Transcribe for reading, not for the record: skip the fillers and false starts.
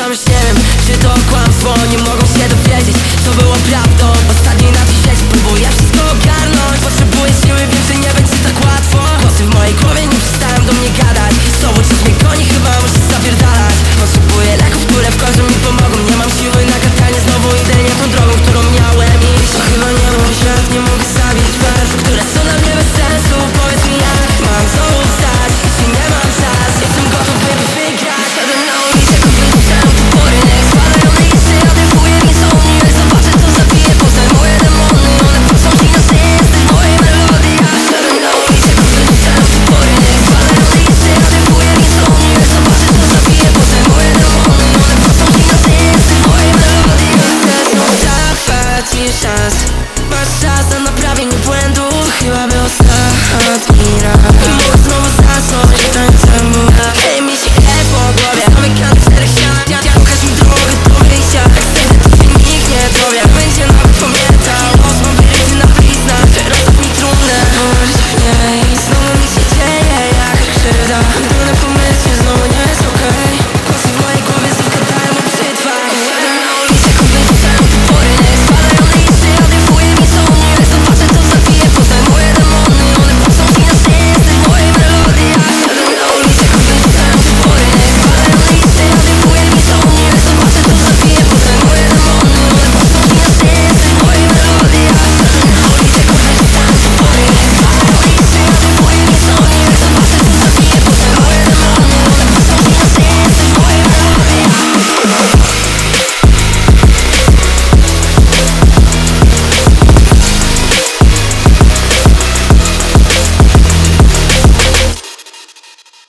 wciąż nie wiem, czy to kłamstwo. Nie mogą się dowiedzieć, co było prawdą. Ostatniej na tej sieci próbuję wszystko ogarnąć. Potrzebuję siły, wiem, że nie będzie tak łatwo. Głosy w mojej głowie nie przestają do mnie gadać. Znowu coś mnie goni, chyba muszę zapierdalać. Mam